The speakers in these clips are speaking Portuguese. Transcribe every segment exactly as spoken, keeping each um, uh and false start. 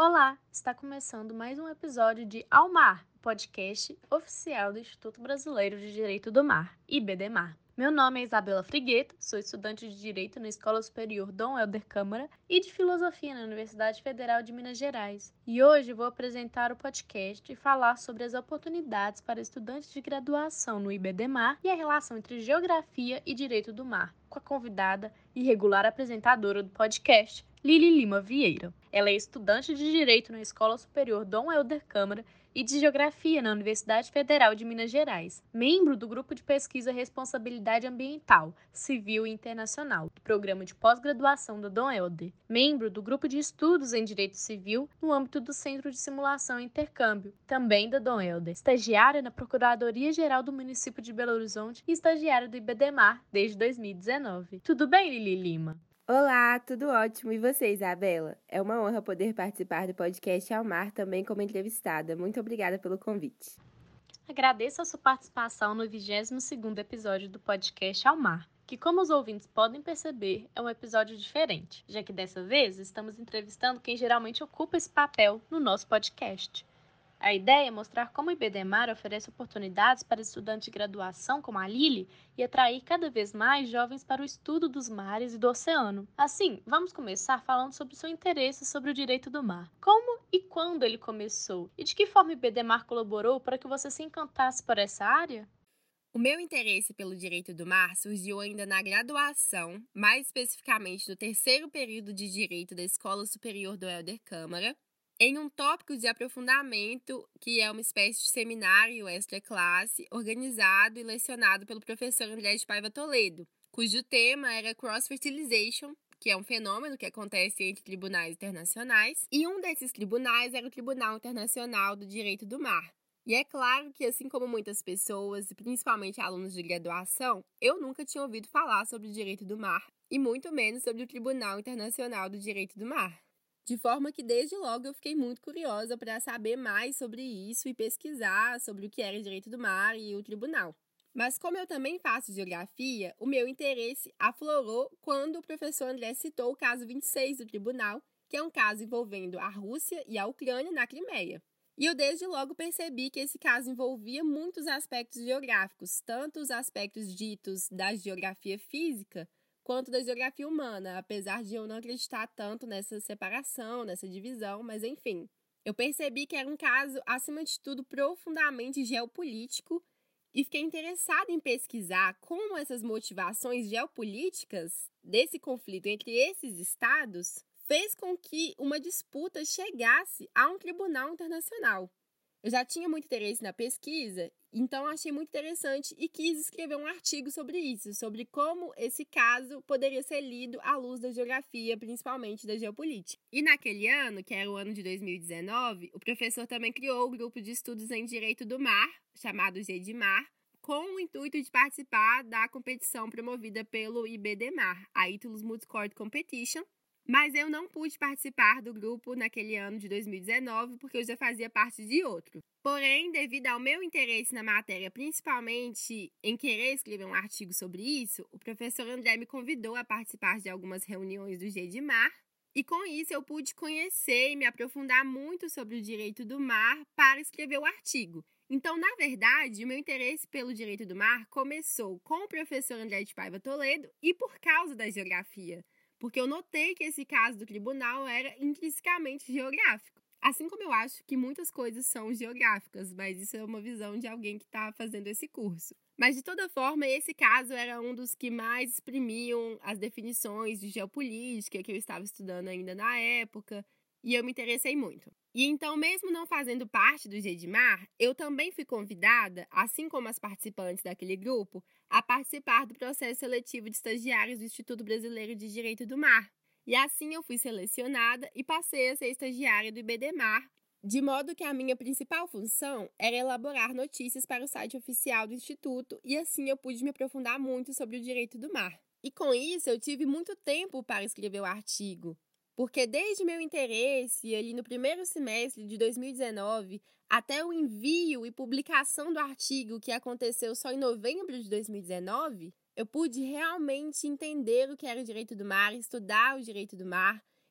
Olá, está começando mais um episódio de Ao Mar, podcast oficial do Instituto Brasileiro de Direito do Mar, IBDMAR. Meu nome é Isabela Frigueto, sou estudante de Direito na Escola Superior Dom Helder Câmara e de Filosofia na Universidade Federal de Minas Gerais. E hoje vou apresentar o podcast e falar sobre as oportunidades para estudantes de graduação no IBDMAR e a relação entre Geografia e Direito do Mar, com a convidada e regular apresentadora do podcast, Lili Lima Vieira. Ela é estudante de Direito na Escola Superior Dom Helder Câmara e de Geografia na Universidade Federal de Minas Gerais, membro do Grupo de Pesquisa Responsabilidade Ambiental, Civil e Internacional, do Programa de Pós-Graduação da Dom Helder, membro do Grupo de Estudos em Direito Civil no âmbito do Centro de Simulação e Intercâmbio, também da Dom Helder, estagiária na Procuradoria-Geral do Município de Belo Horizonte e estagiária do IBDMAR desde dois mil e dezenove. Tudo bem, Lili Lima? Olá, tudo ótimo. E você, Isabela? É uma honra poder participar do podcast Ao Mar também como entrevistada. Muito obrigada pelo convite. Agradeço a sua participação no vigésimo segundo episódio do podcast Ao Mar, que, como os ouvintes podem perceber, é um episódio diferente, já que dessa vez estamos entrevistando quem geralmente ocupa esse papel no nosso podcast. A ideia é mostrar como o IBDMAR oferece oportunidades para estudantes de graduação como a Lili e atrair cada vez mais jovens para o estudo dos mares e do oceano. Assim, vamos começar falando sobre o seu interesse sobre o direito do mar. Como e quando ele começou? E de que forma o IBDMAR colaborou para que você se encantasse por essa área? O meu interesse pelo direito do mar surgiu ainda na graduação, mais especificamente no terceiro período de Direito da Escola Superior Dom Helder Câmara, em um tópico de aprofundamento que é uma espécie de seminário extra-classe organizado e lecionado pelo professor André de Paiva Toledo, cujo tema era cross-fertilization, que é um fenômeno que acontece entre tribunais internacionais, e um desses tribunais era o Tribunal Internacional do Direito do Mar. E é claro que, assim como muitas pessoas, e principalmente alunos de graduação, eu nunca tinha ouvido falar sobre o direito do mar, e muito menos sobre o Tribunal Internacional do Direito do Mar. De forma que, desde logo, eu fiquei muito curiosa para saber mais sobre isso e pesquisar sobre o que era direito do mar e o tribunal. Mas como eu também faço geografia, o meu interesse aflorou quando o professor André citou o caso vinte e seis do tribunal, que é um caso envolvendo a Rússia e a Ucrânia na Crimeia. E eu desde logo percebi que esse caso envolvia muitos aspectos geográficos, tanto os aspectos ditos da geografia física, quanto da geografia humana, apesar de eu não acreditar tanto nessa separação, nessa divisão, mas enfim. Eu percebi que era um caso, acima de tudo, profundamente geopolítico e fiquei interessada em pesquisar como essas motivações geopolíticas desse conflito entre esses estados fez com que uma disputa chegasse a um tribunal internacional. Eu já tinha muito interesse na pesquisa, então achei muito interessante e quis escrever um artigo sobre isso, sobre como esse caso poderia ser lido à luz da geografia, principalmente da geopolítica. E naquele ano, que era o ano de dois mil e dezenove, o professor também criou o grupo de estudos em Direito do Mar, chamado GEDMAR, com o intuito de participar da competição promovida pelo IBDMAR, a Itulus Multicourt Competition. Mas eu não pude participar do grupo naquele ano de dois mil e dezenove porque eu já fazia parte de outro. Porém, devido ao meu interesse na matéria, principalmente em querer escrever um artigo sobre isso, o professor André me convidou a participar de algumas reuniões do GEDMAR e com isso eu pude conhecer e me aprofundar muito sobre o direito do mar para escrever o artigo. Então, na verdade, o meu interesse pelo direito do mar começou com o professor André de Paiva Toledo e por causa da geografia. Porque eu notei que esse caso do tribunal era intrinsecamente geográfico. Assim como eu acho que muitas coisas são geográficas, mas isso é uma visão de alguém que está fazendo esse curso. Mas, de toda forma, esse caso era um dos que mais exprimiam as definições de geopolítica que eu estava estudando ainda na época, e eu me interessei muito. E então, mesmo não fazendo parte do GEDMAR, eu também fui convidada, assim como as participantes daquele grupo, a participar do processo seletivo de estagiários do Instituto Brasileiro de Direito do Mar. E assim eu fui selecionada e passei a ser estagiária do IBDMAR, de modo que a minha principal função era elaborar notícias para o site oficial do Instituto e assim eu pude me aprofundar muito sobre o direito do mar. E com isso eu tive muito tempo para escrever o artigo. Porque desde meu interesse, ali no primeiro semestre de dois mil e dezenove, até o envio e publicação do artigo, que aconteceu só em novembro de dois mil e dezenove, eu pude realmente entender o que era o direito do mar, estudar o direito do mar.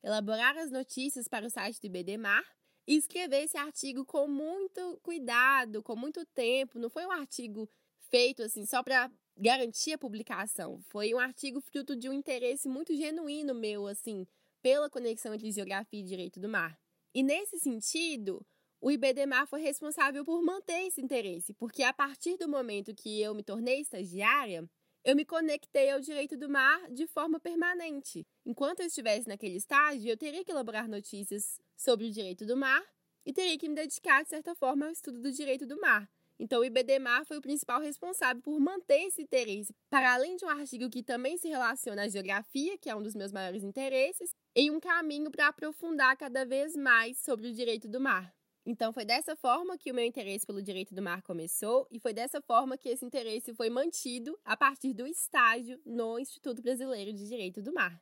elaborar as notícias para o site do IBDMAR e escrever esse artigo com muito cuidado, com muito tempo. Não foi um artigo feito assim só para garantir a publicação. Foi um artigo fruto de um interesse muito genuíno meu, assim, pela conexão entre geografia e direito do mar. E nesse sentido, o IBDMAR foi responsável por manter esse interesse, porque a partir do momento que eu me tornei estagiária, eu me conectei ao direito do mar de forma permanente. Enquanto eu estivesse naquele estágio, eu teria que elaborar notícias sobre o direito do mar e teria que me dedicar, de certa forma, ao estudo do direito do mar. Então, o IBDMAR foi o principal responsável por manter esse interesse, para além de um artigo que também se relaciona à geografia, que é um dos meus maiores interesses, em um caminho para aprofundar cada vez mais sobre o direito do mar. Então, foi dessa forma que o meu interesse pelo direito do mar começou e foi dessa forma que esse interesse foi mantido a partir do estágio no Instituto Brasileiro de Direito do Mar.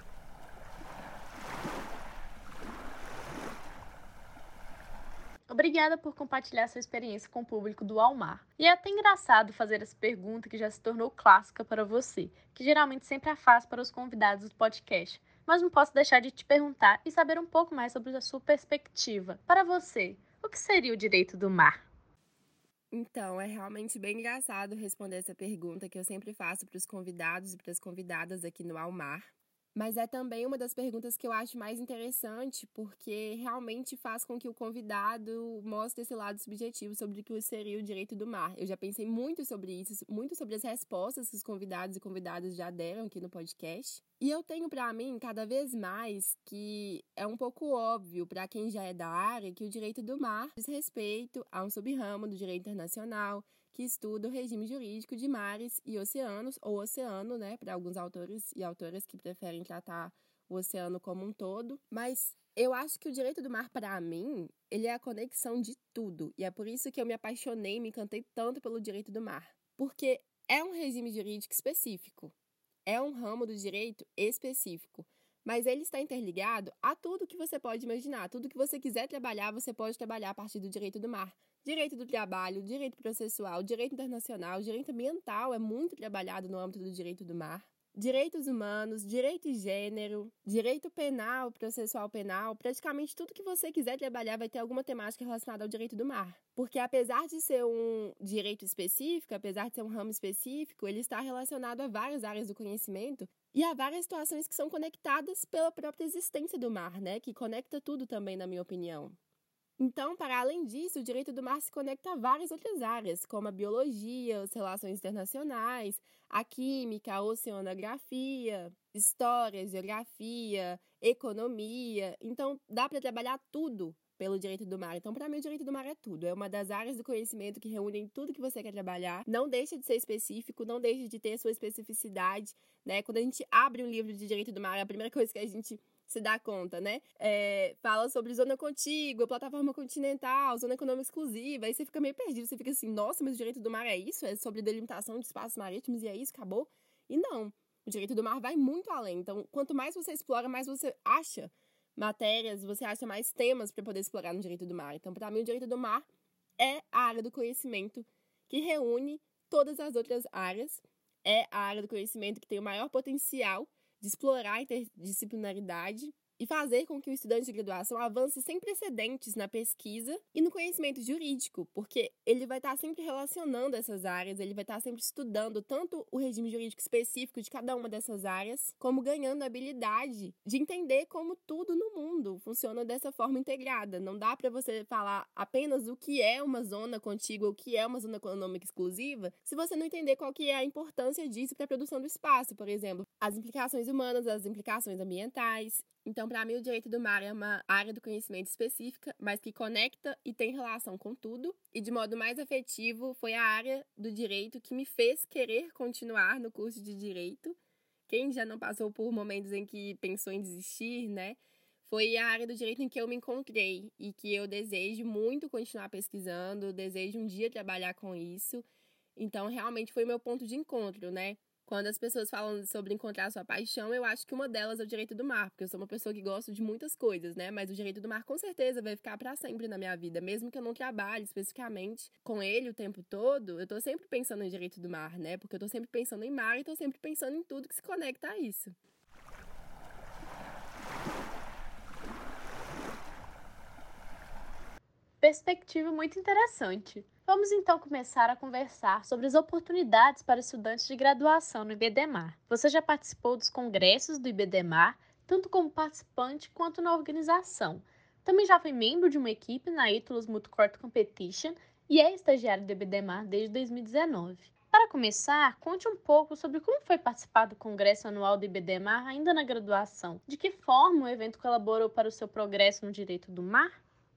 Obrigada por compartilhar sua experiência com o público do Almar. E é até engraçado fazer essa pergunta que já se tornou clássica para você, que geralmente sempre a faz para os convidados do podcast. Mas não posso deixar de te perguntar e saber um pouco mais sobre a sua perspectiva. Para você, o que seria o direito do mar? Então, é realmente bem engraçado responder essa pergunta que eu sempre faço para os convidados e para as convidadas aqui no Almar. Mas é também uma das perguntas que eu acho mais interessante, porque realmente faz com que o convidado mostre esse lado subjetivo sobre o que seria o direito do mar. Eu já pensei muito sobre isso, muito sobre as respostas que os convidados e convidadas já deram aqui no podcast. E eu tenho para mim, cada vez mais, que é um pouco óbvio para quem já é da área que o direito do mar diz respeito a um sub-ramo do direito internacional, que estuda o regime jurídico de mares e oceanos, ou oceano, né, para alguns autores e autoras que preferem tratar o oceano como um todo. Mas eu acho que o direito do mar, para mim, ele é a conexão de tudo. E é por isso que eu me apaixonei e me encantei tanto pelo direito do mar. Porque é um regime jurídico específico, é um ramo do direito específico. Mas ele está interligado a tudo que você pode imaginar. Tudo que você quiser trabalhar, você pode trabalhar a partir do direito do mar. Direito do trabalho, direito processual, direito internacional, direito ambiental é muito trabalhado no âmbito do direito do mar. Direitos humanos, direito de gênero, direito penal, processual penal, praticamente tudo que você quiser trabalhar vai ter alguma temática relacionada ao direito do mar. Porque apesar de ser um direito específico, apesar de ser um ramo específico, ele está relacionado a várias áreas do conhecimento e a várias situações que são conectadas pela própria existência do mar, né? Que conecta tudo também, na minha opinião. Então, para além disso, o direito do mar se conecta a várias outras áreas, como a biologia, as relações internacionais, a química, a oceanografia, história, geografia, economia. Então, dá para trabalhar tudo pelo direito do mar. Então, para mim, o direito do mar é tudo. É uma das áreas do conhecimento que reúnem tudo que você quer trabalhar. Não deixa de ser específico, não deixa de ter sua especificidade, né? Quando a gente abre um livro de direito do mar, é a primeira coisa que a gente se dá conta, né? É, fala sobre zona contígua, plataforma continental, zona econômica exclusiva, aí você fica meio perdido, você fica assim, nossa, mas o direito do mar é isso? É sobre delimitação de espaços marítimos e é isso? Acabou? E não, o direito do mar vai muito além. Então, quanto mais você explora, mais você acha matérias, você acha mais temas para poder explorar no direito do mar. Então, para mim, o direito do mar é a área do conhecimento que reúne todas as outras áreas, é a área do conhecimento que tem o maior potencial de explorar a interdisciplinaridade e fazer com que o estudante de graduação avance sem precedentes na pesquisa e no conhecimento jurídico, porque ele vai estar sempre relacionando essas áreas, ele vai estar sempre estudando tanto o regime jurídico específico de cada uma dessas áreas, como ganhando a habilidade de entender como tudo no mundo funciona dessa forma integrada. Não dá para você falar apenas o que é uma zona contígua, o que é uma zona econômica exclusiva, se você não entender qual que é a importância disso para a produção do espaço, por exemplo, as implicações humanas, as implicações ambientais. Então, para mim, o direito do mar é uma área do conhecimento específica, mas que conecta e tem relação com tudo. E, de modo mais afetivo, foi a área do direito que me fez querer continuar no curso de direito. Quem já não passou por momentos em que pensou em desistir, né? Foi a área do direito em que eu me encontrei e que eu desejo muito continuar pesquisando, desejo um dia trabalhar com isso. Então, realmente foi o meu ponto de encontro, né? Quando as pessoas falam sobre encontrar sua paixão, eu acho que uma delas é o direito do mar, porque eu sou uma pessoa que gosto de muitas coisas, né? Mas o direito do mar com certeza vai ficar para sempre na minha vida, mesmo que eu não trabalhe especificamente com ele o tempo todo, eu tô sempre pensando em direito do mar, né? Porque eu tô sempre pensando em mar e tô sempre pensando em tudo que se conecta a isso. Perspectiva muito interessante. Vamos então começar a conversar sobre as oportunidades para estudantes de graduação no IBDMAR. Você já participou dos congressos do IBDMAR, tanto como participante quanto na organização. Também já foi membro de uma equipe na Ítulus Multicourt Competition e é estagiário do IBDMAR desde dois mil e dezenove. Para começar, conte um pouco sobre como foi participar do Congresso Anual do IBDMAR ainda na graduação. De que forma o evento colaborou para o seu progresso no direito do mar?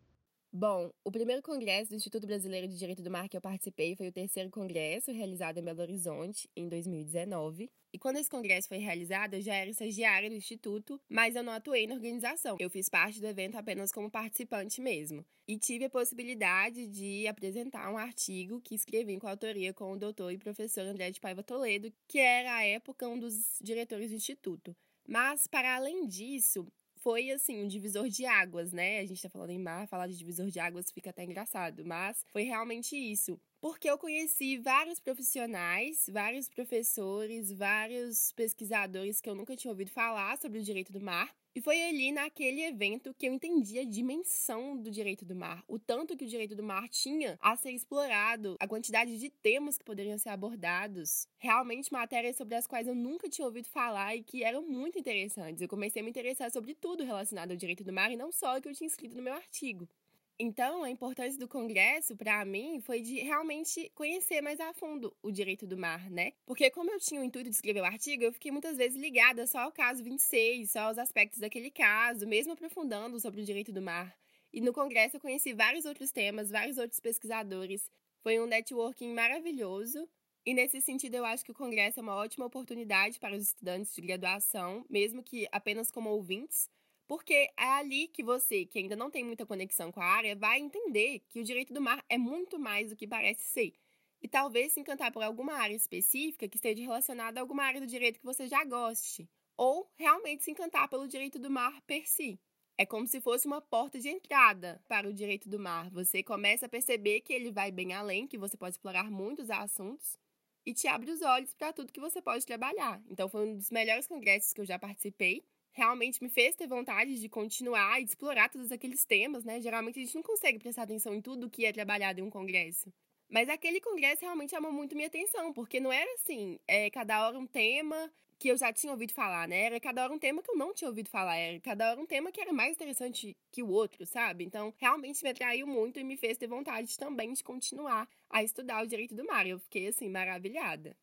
Bom, o primeiro congresso do Instituto Brasileiro de Direito do Mar que eu participei foi o terceiro congresso, realizado em Belo Horizonte, em dois mil e dezenove. E quando esse congresso foi realizado, eu já era estagiária do Instituto, mas eu não atuei na organização. Eu fiz parte do evento apenas como participante mesmo. E tive a possibilidade de apresentar um artigo que escrevi em coautoria com o doutor e professor André de Paiva Toledo, que era, à época, um dos diretores do Instituto. Mas, para além disso, foi, assim, um divisor de águas, né? A gente tá falando em mar, falar de divisor de águas fica até engraçado, mas foi realmente isso. Porque eu conheci vários profissionais, vários professores, vários pesquisadores que eu nunca tinha ouvido falar sobre o direito do mar. E foi ali, naquele evento, que eu entendi a dimensão do direito do mar, o tanto que o direito do mar tinha a ser explorado, a quantidade de temas que poderiam ser abordados. Realmente matérias sobre as quais eu nunca tinha ouvido falar e que eram muito interessantes. Eu comecei a me interessar sobre tudo relacionado ao direito do mar e não só o que eu tinha escrito no meu artigo. Então, a importância do congresso, para mim, foi de realmente conhecer mais a fundo o direito do mar, né? Porque como eu tinha o intuito de escrever o artigo, eu fiquei muitas vezes ligada só ao caso vinte e seis, só aos aspectos daquele caso, mesmo aprofundando sobre o direito do mar. E no congresso eu conheci vários outros temas, vários outros pesquisadores. Foi um networking maravilhoso. E nesse sentido, eu acho que o congresso é uma ótima oportunidade para os estudantes de graduação, mesmo que apenas como ouvintes, porque é ali que você, que ainda não tem muita conexão com a área, vai entender que o direito do mar é muito mais do que parece ser. E talvez se encantar por alguma área específica que esteja relacionada a alguma área do direito que você já goste. Ou realmente se encantar pelo direito do mar per si. É como se fosse uma porta de entrada para o direito do mar. Você começa a perceber que ele vai bem além, que você pode explorar muitos assuntos e te abre os olhos para tudo que você pode trabalhar. Então foi um dos melhores congressos que eu já participei. Realmente me fez ter vontade de continuar e de explorar todos aqueles temas, né? Geralmente a gente não consegue prestar atenção em tudo que é trabalhado em um congresso. Mas aquele congresso realmente chamou muito minha atenção, porque não era assim, é, cada hora um tema que eu já tinha ouvido falar, né? Era cada hora um tema que eu não tinha ouvido falar, era cada hora um tema que era mais interessante que o outro, sabe? Então, realmente me atraiu muito e me fez ter vontade também de continuar a estudar o direito do mar. Eu fiquei, assim, maravilhada.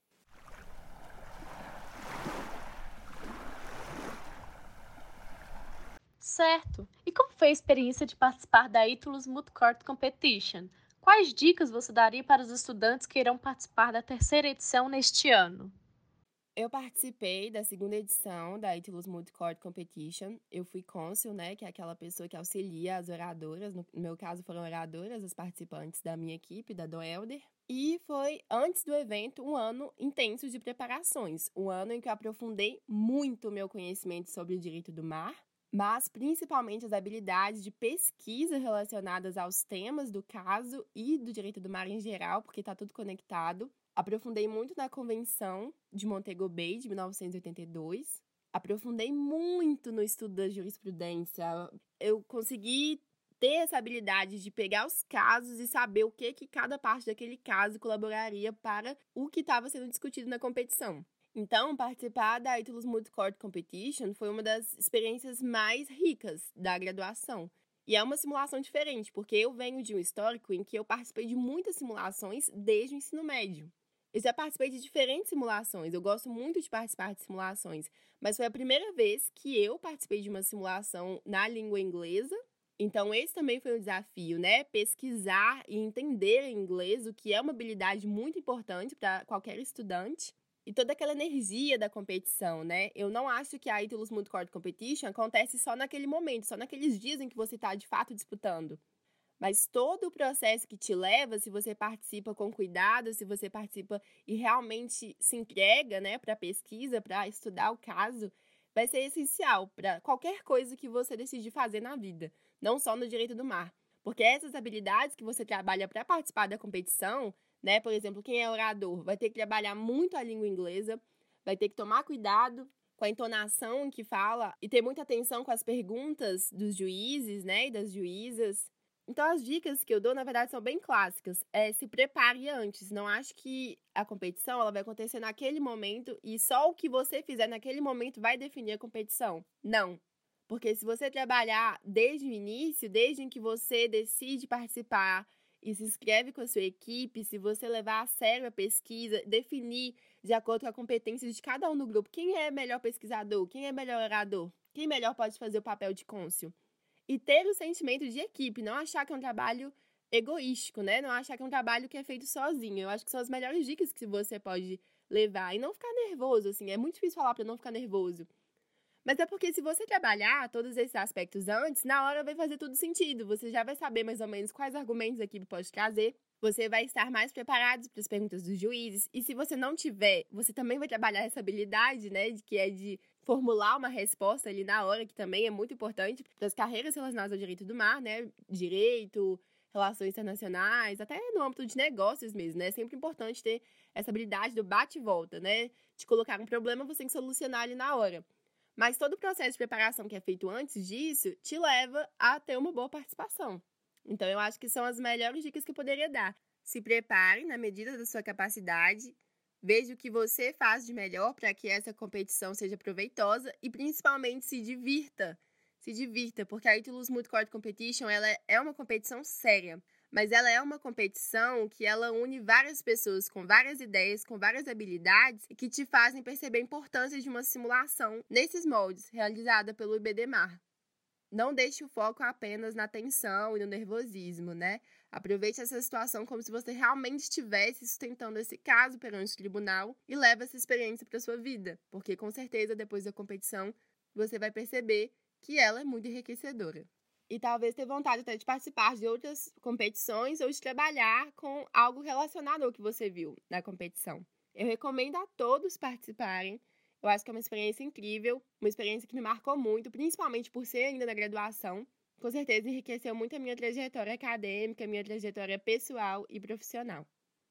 Certo. E como foi a experiência de participar da Ítulus Multicourt Competition? Quais dicas você daria para os estudantes que irão participar da terceira edição neste ano? Eu participei da segunda edição da Ítulus Multicourt Competition. Eu fui cônsul, né, que é aquela pessoa que auxilia as oradoras. No meu caso, foram oradoras, as participantes da minha equipe, da do Helder. E foi, antes do evento, um ano intenso de preparações. Um ano em que eu aprofundei muito o meu conhecimento sobre o direito do mar, mas principalmente as habilidades de pesquisa relacionadas aos temas do caso e do direito do mar em geral, porque está tudo conectado. Aprofundei muito na Convenção de Montego Bay, de mil novecentos e oitenta e dois. Aprofundei muito no estudo da jurisprudência. Eu consegui ter essa habilidade de pegar os casos e saber o que, que cada parte daquele caso colaboraria para o que estava sendo discutido na competição. Então, participar da Ítulus Multicourt Competition foi uma das experiências mais ricas da graduação. E é uma simulação diferente, porque eu venho de um histórico em que eu participei de muitas simulações desde o ensino médio. Eu já participei de diferentes simulações, eu gosto muito de participar de simulações, mas foi a primeira vez que eu participei de uma simulação na língua inglesa. Então, esse também foi um desafio, né? Pesquisar e entender em inglês, o que é uma habilidade muito importante para qualquer estudante. E toda aquela energia da competição, né? Eu não acho que a Ítulus Multicourt Competition acontece só naquele momento, só naqueles dias em que você está, de fato, disputando. Mas todo o processo que te leva, se você participa com cuidado, se você participa e realmente se entrega, né, para a pesquisa, para estudar o caso, vai ser essencial para qualquer coisa que você decidir fazer na vida, não só no direito do mar. Porque essas habilidades que você trabalha para participar da competição, né, por exemplo, quem é orador vai ter que trabalhar muito a língua inglesa, vai ter que tomar cuidado com a entonação em que fala e ter muita atenção com as perguntas dos juízes, né, e das juízas. Então, as dicas que eu dou, na verdade, são bem clássicas. É, se prepare antes. Não acho que a competição ela vai acontecer naquele momento e só o que você fizer naquele momento vai definir a competição. Não. Porque se você trabalhar desde o início, desde em que você decide participar e se inscreve com a sua equipe, se você levar a sério a pesquisa, definir de acordo com a competência de cada um no grupo quem é melhor pesquisador, quem é melhor orador, quem melhor pode fazer o papel de cônsul. E ter o sentimento de equipe, não achar que é um trabalho egoístico, né? Não achar que é um trabalho que é feito sozinho. Eu acho que são as melhores dicas que você pode levar. E não ficar nervoso, assim. É muito difícil falar para não ficar nervoso. Mas é porque se você trabalhar todos esses aspectos antes, na hora vai fazer tudo sentido. Você já vai saber mais ou menos quais argumentos a equipe pode trazer. Você vai estar mais preparado para as perguntas dos juízes. E se você não tiver, você também vai trabalhar essa habilidade, né? De, que é de formular uma resposta ali na hora, que também é muito importante para as carreiras relacionadas ao direito do mar, né? Direito, relações internacionais, até no âmbito de negócios mesmo, né? É sempre importante ter essa habilidade do bate e volta, né? De colocar um problema, você tem que solucionar ali na hora. Mas todo o processo de preparação que é feito antes disso te leva a ter uma boa participação. Então, eu acho que são as melhores dicas que eu poderia dar. Se prepare na medida da sua capacidade, veja o que você faz de melhor para que essa competição seja proveitosa e, principalmente, se divirta. Se divirta, porque a Ítalo Smooth Court Competition ela é uma competição séria. Mas ela é uma competição que ela une várias pessoas com várias ideias, com várias habilidades e que te fazem perceber a importância de uma simulação nesses moldes, realizada pelo I B D Mar. Não deixe o foco apenas na tensão e no nervosismo, né? Aproveite essa situação como se você realmente estivesse sustentando esse caso perante o tribunal e leve essa experiência para sua vida, porque com certeza depois da competição você vai perceber que ela é muito enriquecedora. E talvez ter vontade até de participar de outras competições ou de trabalhar com algo relacionado ao que você viu na competição. Eu recomendo a todos participarem. Eu acho que é uma experiência incrível, uma experiência que me marcou muito, principalmente por ser ainda na graduação. Com certeza enriqueceu muito a minha trajetória acadêmica, a minha trajetória pessoal e profissional.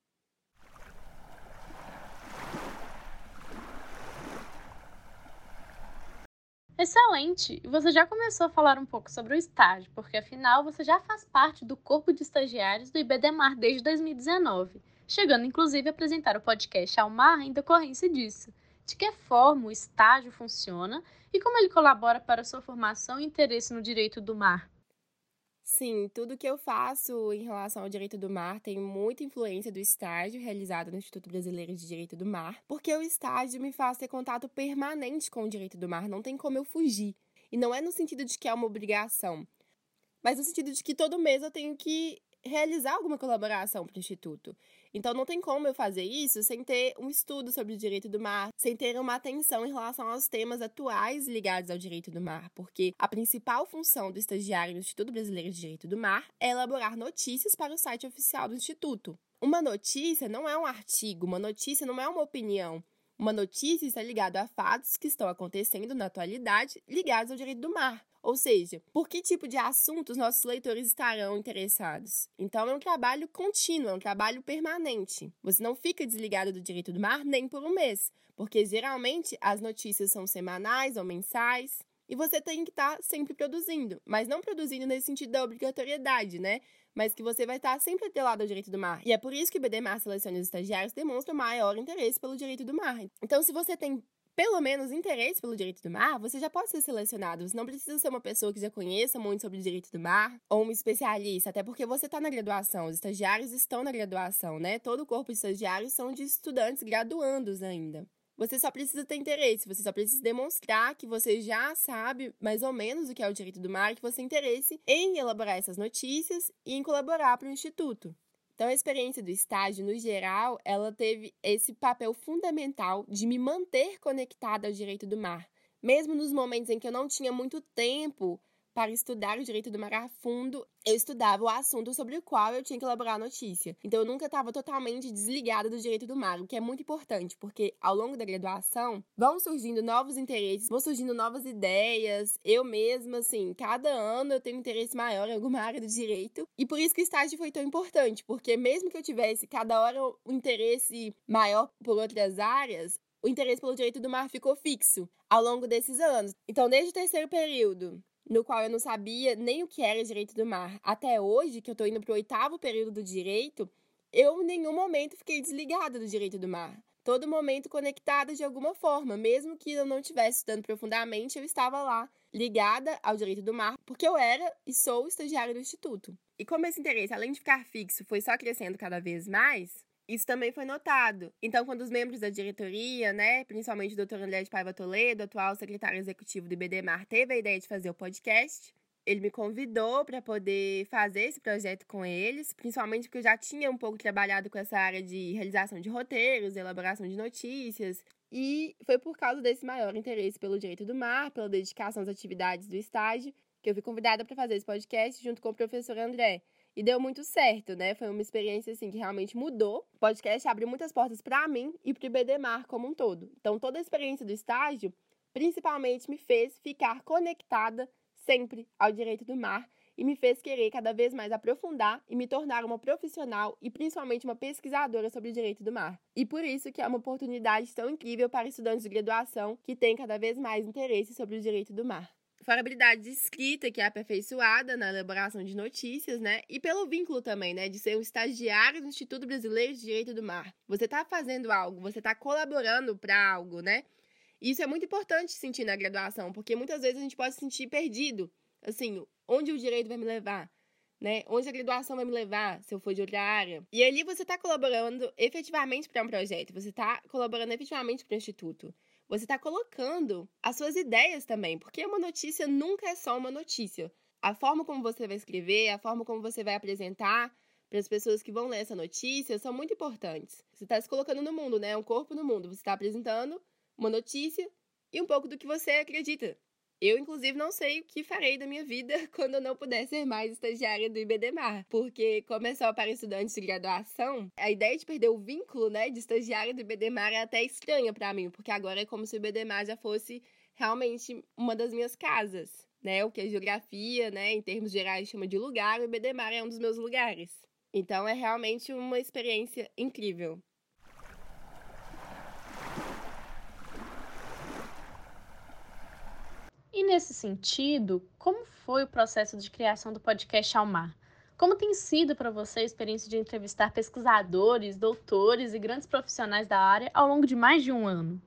Excelente! E você já começou a falar um pouco sobre o estágio, porque afinal você já faz parte do corpo de estagiários do I B D Mar desde dois mil e dezenove, chegando inclusive a apresentar o podcast Ao Mar em decorrência disso. De que forma o estágio funciona e como ele colabora para a sua formação e interesse no direito do mar? Sim, tudo que eu faço em relação ao direito do mar tem muita influência do estágio realizado no Instituto Brasileiro de Direito do Mar, porque o estágio me faz ter contato permanente com o direito do mar, não tem como eu fugir. E não é no sentido de que é uma obrigação, mas no sentido de que todo mês eu tenho que realizar alguma colaboração para o Instituto. Então, não tem como eu fazer isso sem ter um estudo sobre o direito do mar, sem ter uma atenção em relação aos temas atuais ligados ao direito do mar, porque a principal função do estagiário no Instituto Brasileiro de Direito do Mar é elaborar notícias para o site oficial do Instituto. Uma notícia não é um artigo, uma notícia não é uma opinião. Uma notícia está ligada a fatos que estão acontecendo na atualidade ligados ao direito do mar. Ou seja, por que tipo de assuntos nossos leitores estarão interessados? Então, é um trabalho contínuo, é um trabalho permanente. Você não fica desligado do direito do mar nem por um mês, porque geralmente as notícias são semanais ou mensais e você tem que estar sempre produzindo, mas não produzindo nesse sentido da obrigatoriedade, né? Mas que você vai estar sempre atrelado ao direito do mar. E é por isso que o I B D Mar Seleciona os Estagiários demonstra maior interesse pelo direito do mar. Então, se você tem pelo menos interesse pelo direito do mar, você já pode ser selecionado. Você não precisa ser uma pessoa que já conheça muito sobre o direito do mar ou um especialista, até porque você está na graduação. Os estagiários estão na graduação, né? Todo o corpo de estagiários são de estudantes graduandos ainda. Você só precisa ter interesse, você só precisa demonstrar que você já sabe mais ou menos o que é o direito do mar e que você tem interesse em elaborar essas notícias e em colaborar para o Instituto. Então, a experiência do estágio, no geral, ela teve esse papel fundamental de me manter conectada ao direito do mar. Mesmo nos momentos em que eu não tinha muito tempo para estudar o direito do mar a fundo, eu estudava o assunto sobre o qual eu tinha que elaborar a notícia. Então, eu nunca estava totalmente desligada do direito do mar, o que é muito importante, porque ao longo da graduação vão surgindo novos interesses, vão surgindo novas ideias. Eu mesma, assim, cada ano eu tenho um interesse maior em alguma área do direito. E por isso que o estágio foi tão importante, porque mesmo que eu tivesse cada hora um interesse maior por outras áreas, o interesse pelo direito do mar ficou fixo ao longo desses anos. Então, desde o terceiro período, no qual eu não sabia nem o que era direito do mar. Até hoje, que eu tô indo pro oitavo período do direito, eu em nenhum momento fiquei desligada do direito do mar. Todo momento conectada de alguma forma, mesmo que eu não estivesse estudando profundamente, eu estava lá, ligada ao direito do mar, porque eu era e sou estagiária do Instituto. E como esse interesse, além de ficar fixo, foi só crescendo cada vez mais, isso também foi notado. Então, quando os membros da diretoria, né, principalmente o doutor André de Paiva Toledo, atual secretário executivo do IBDMAR, teve a ideia de fazer o podcast, ele me convidou para poder fazer esse projeto com eles, principalmente porque eu já tinha um pouco trabalhado com essa área de realização de roteiros, elaboração de notícias, e foi por causa desse maior interesse pelo direito do mar, pela dedicação às atividades do estágio, que eu fui convidada para fazer esse podcast junto com o professor André. E deu muito certo, né? Foi uma experiência, assim, que realmente mudou. O podcast abriu muitas portas para mim e para o IBDMAR como um todo. Então, toda a experiência do estágio, principalmente, me fez ficar conectada sempre ao direito do mar e me fez querer cada vez mais aprofundar e me tornar uma profissional e, principalmente, uma pesquisadora sobre o direito do mar. E por isso que é uma oportunidade tão incrível para estudantes de graduação que têm cada vez mais interesse sobre o direito do mar. Fora a habilidade de escrita, que é aperfeiçoada na elaboração de notícias, né? E pelo vínculo também, né? De ser um estagiário do Instituto Brasileiro de Direito do Mar. Você está fazendo algo, você está colaborando para algo, né? E isso é muito importante sentir na graduação, porque muitas vezes a gente pode se sentir perdido. Assim, onde o direito vai me levar? Né? Onde a graduação vai me levar, se eu for de outra área. E ali você está colaborando efetivamente para um projeto. Você está colaborando efetivamente para o Instituto. Você está colocando as suas ideias também, porque uma notícia nunca é só uma notícia. A forma como você vai escrever, a forma como você vai apresentar para as pessoas que vão ler essa notícia são muito importantes. Você está se colocando no mundo, né? Um corpo no mundo. Você está apresentando uma notícia e um pouco do que você acredita. Eu, inclusive, não sei o que farei da minha vida quando eu não puder ser mais estagiária do IBDMAR, porque como é só para estudantes de graduação, a ideia de perder o vínculo, né, de estagiária do IBDMAR é até estranha para mim, porque agora é como se o IBDMAR já fosse realmente uma das minhas casas, né, o que a geografia, né, em termos gerais chama de lugar, o IBDMAR é um dos meus lugares. Então é realmente uma experiência incrível. E nesse sentido, como foi o processo de criação do podcast Ao Mar? Como tem sido para você a experiência de entrevistar pesquisadores, doutores e grandes profissionais da área ao longo de mais de um ano?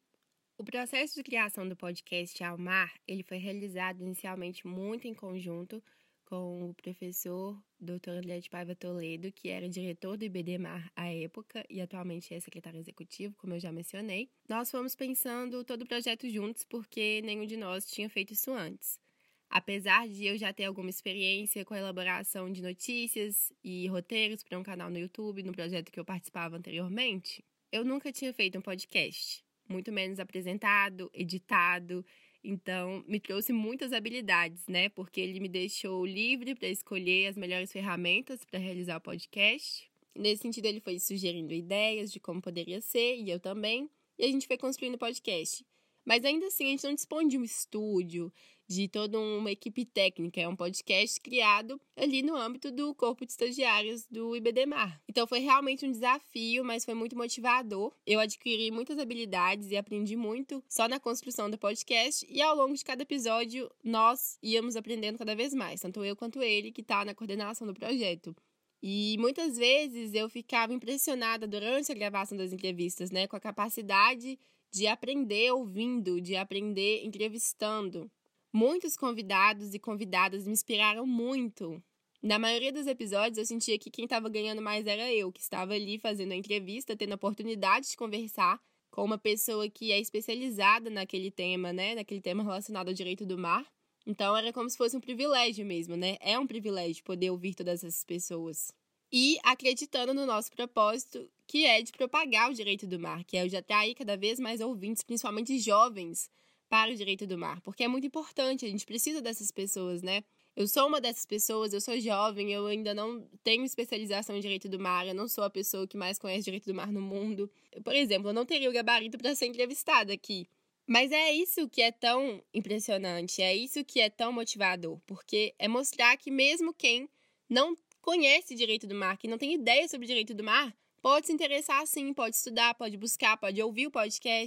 O processo de criação do podcast Ao Mar, ele foi realizado inicialmente muito em conjunto com o professor doutor André de Paiva Toledo, que era diretor do IBDMAR à época e atualmente é secretário executivo, como eu já mencionei. Nós fomos pensando todo o projeto juntos porque nenhum de nós tinha feito isso antes. Apesar de eu já ter alguma experiência com a elaboração de notícias e roteiros para um canal no YouTube, no projeto que eu participava anteriormente, eu nunca tinha feito um podcast, muito menos apresentado, editado. Então, me trouxe muitas habilidades, né? Porque ele me deixou livre para escolher as melhores ferramentas para realizar o podcast. Nesse sentido, ele foi sugerindo ideias de como poderia ser, e eu também. E a gente foi construindo o podcast. Mas ainda assim, a gente não dispõe de um estúdio, de toda uma equipe técnica. É um podcast criado ali no âmbito do corpo de estagiários do IBDMAR. Então foi realmente um desafio, mas foi muito motivador. Eu adquiri muitas habilidades e aprendi muito só na construção do podcast. E ao longo de cada episódio, nós íamos aprendendo cada vez mais. Tanto eu quanto ele, que está na coordenação do projeto. E muitas vezes eu ficava impressionada durante a gravação das entrevistas, né? Com a capacidade de aprender ouvindo, de aprender entrevistando. Muitos convidados e convidadas me inspiraram muito. Na maioria dos episódios, eu sentia que quem estava ganhando mais era eu, que estava ali fazendo a entrevista, tendo a oportunidade de conversar com uma pessoa que é especializada naquele tema, né? Naquele tema relacionado ao direito do mar. Então, era como se fosse um privilégio mesmo, né? É um privilégio poder ouvir todas essas pessoas. E acreditando no nosso propósito, que é de propagar o direito do mar, que é o de atrair cada vez mais ouvintes, principalmente jovens, para o direito do mar, porque é muito importante, a gente precisa dessas pessoas, né? Eu sou uma dessas pessoas, eu sou jovem, eu ainda não tenho especialização em direito do mar, eu não sou a pessoa que mais conhece direito do mar no mundo. Por exemplo, eu não teria o gabarito para ser entrevistada aqui. Mas é isso que é tão impressionante, é isso que é tão motivador, porque é mostrar que mesmo quem não conhece direito do mar, que não tem ideia sobre direito do mar, pode se interessar sim, pode estudar, pode buscar, pode ouvir o podcast.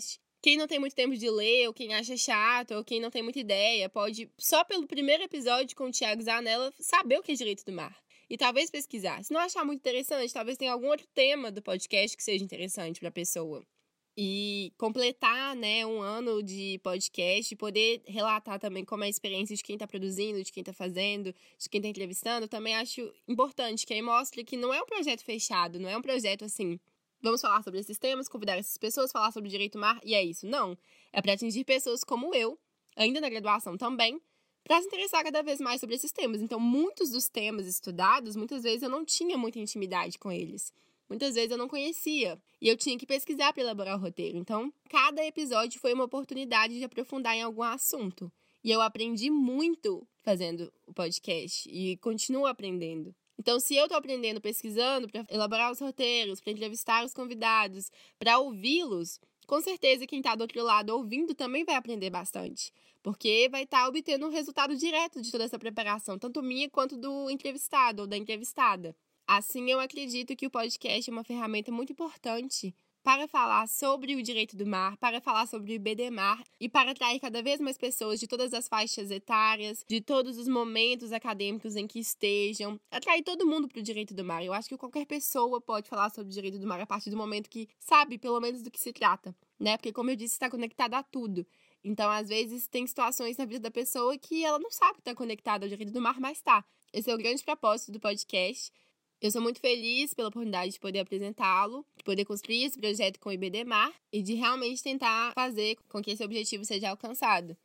Quem não tem muito tempo de ler, ou quem acha chato, ou quem não tem muita ideia, pode, só pelo primeiro episódio com o Thiago Zanella, saber o que é direito do mar. E talvez pesquisar. Se não achar muito interessante, talvez tenha algum outro tema do podcast que seja interessante para a pessoa. E completar, né, um ano de podcast, poder relatar também como é a experiência de quem está produzindo, de quem está fazendo, de quem está entrevistando, também acho importante, que aí mostra que não é um projeto fechado, não é um projeto assim, vamos falar sobre esses temas, convidar essas pessoas, falar sobre o direito do mar, e é isso. Não. É para atingir pessoas como eu, ainda na graduação também, para se interessar cada vez mais sobre esses temas. Então, muitos dos temas estudados, muitas vezes eu não tinha muita intimidade com eles. Muitas vezes eu não conhecia. E eu tinha que pesquisar para elaborar o roteiro. Então, cada episódio foi uma oportunidade de aprofundar em algum assunto. E eu aprendi muito fazendo o podcast. E continuo aprendendo. Então, se eu estou aprendendo pesquisando para elaborar os roteiros, para entrevistar os convidados, para ouvi-los, com certeza quem está do outro lado ouvindo também vai aprender bastante. Porque vai estar tá obtendo um resultado direto de toda essa preparação, tanto minha quanto do entrevistado ou da entrevistada. Assim, eu acredito que o podcast é uma ferramenta muito importante para falar sobre o direito do mar, para falar sobre o IBDMar e para atrair cada vez mais pessoas de todas as faixas etárias, de todos os momentos acadêmicos em que estejam, atrair todo mundo para o direito do mar. Eu acho que qualquer pessoa pode falar sobre o direito do mar a partir do momento que sabe, pelo menos, do que se trata, né? Porque, como eu disse, está conectado a tudo. Então, às vezes, tem situações na vida da pessoa que ela não sabe que está conectada ao direito do mar, mas está. Esse é o grande propósito do podcast. Eu sou muito feliz pela oportunidade de poder apresentá-lo, de poder construir esse projeto com o IBDMar e de realmente tentar fazer com que esse objetivo seja alcançado.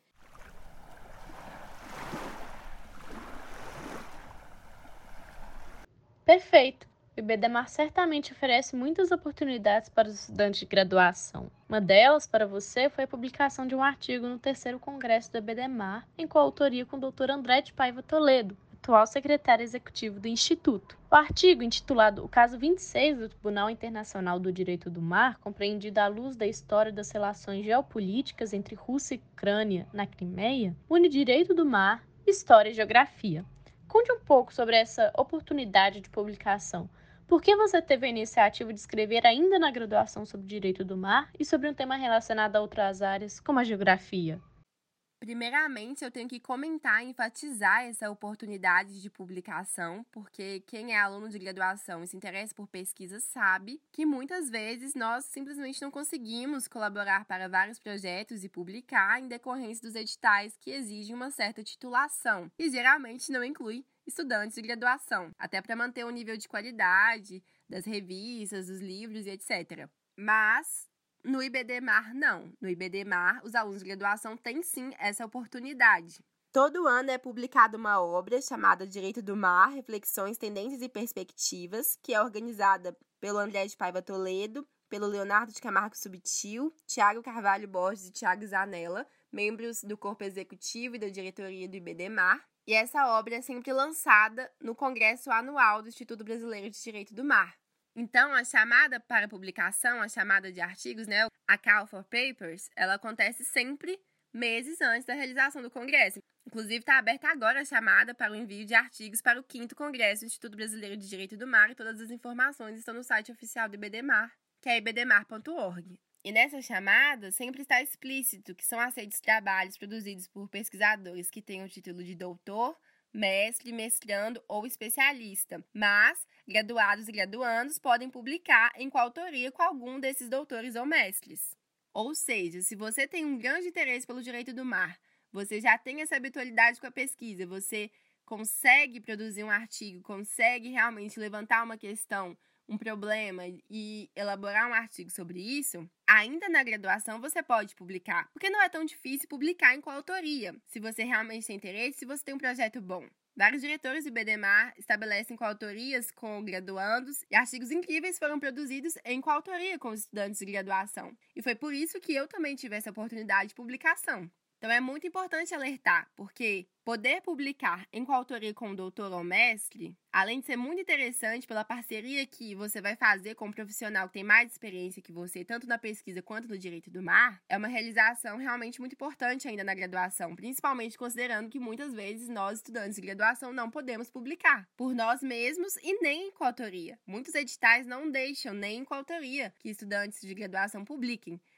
Perfeito! O IBDMar certamente oferece muitas oportunidades para os estudantes de graduação. Uma delas, para você, foi a publicação de um artigo no terceiro Congresso do IBDMar, em coautoria com o doutor André de Paiva Toledo, atual secretário executivo do Instituto. O artigo, intitulado O Caso vinte e seis do Tribunal Internacional do Direito do Mar, compreendido à luz da história das relações geopolíticas entre Rússia e Ucrânia na Crimeia, une direito do mar, história e geografia. Conte um pouco sobre essa oportunidade de publicação. Por que você teve a iniciativa de escrever ainda na graduação sobre direito do mar e sobre um tema relacionado a outras áreas, como a geografia? Primeiramente, eu tenho que comentar e enfatizar essa oportunidade de publicação, porque quem é aluno de graduação e se interessa por pesquisa sabe que muitas vezes nós simplesmente não conseguimos colaborar para vários projetos e publicar em decorrência dos editais que exigem uma certa titulação, e geralmente não inclui estudantes de graduação, até para manter o nível de qualidade das revistas, dos livros e etcétera. Mas no IBDMar, não. No IBDMar, os alunos de graduação têm sim essa oportunidade. Todo ano é publicada uma obra chamada Direito do Mar, Reflexões, Tendências e Perspectivas, que é organizada pelo André de Paiva Toledo, pelo Leonardo de Camargo Subtil, Tiago Carvalho Borges e Thiago Zanella, membros do corpo executivo e da diretoria do IBDMar. E essa obra é sempre lançada no Congresso Anual do Instituto Brasileiro de Direito do Mar. Então, a chamada para publicação, a chamada de artigos, né, a Call for Papers, ela acontece sempre meses antes da realização do Congresso. Inclusive, está aberta agora a chamada para o envio de artigos para o quinto Congresso do Instituto Brasileiro de Direito do Mar, e todas as informações estão no site oficial do IBDMar, que é ibdmar ponto org. E nessa chamada, sempre está explícito que são aceitos trabalhos produzidos por pesquisadores que têm o título de doutor, mestre, mestrando ou especialista, mas graduados e graduandos podem publicar em coautoria com algum desses doutores ou mestres. Ou seja, se você tem um grande interesse pelo direito do mar, você já tem essa habitualidade com a pesquisa, você consegue produzir um artigo, consegue realmente levantar uma questão, um problema e elaborar um artigo sobre isso, ainda na graduação você pode publicar, porque não é tão difícil publicar em coautoria, se você realmente tem interesse, se você tem um projeto bom. Vários diretores do IBDMar estabelecem coautorias com graduandos e artigos incríveis foram produzidos em coautoria com os estudantes de graduação. E foi por isso que eu também tive essa oportunidade de publicação. Então, é muito importante alertar, porque poder publicar em coautoria com um doutor ou mestre, além de ser muito interessante pela parceria que você vai fazer com um profissional que tem mais experiência que você, tanto na pesquisa quanto no direito do mar, é uma realização realmente muito importante ainda na graduação, principalmente considerando que muitas vezes nós, estudantes de graduação, não podemos publicar por nós mesmos e nem em coautoria. Muitos editais não deixam nem em coautoria que estudantes de graduação publiquem.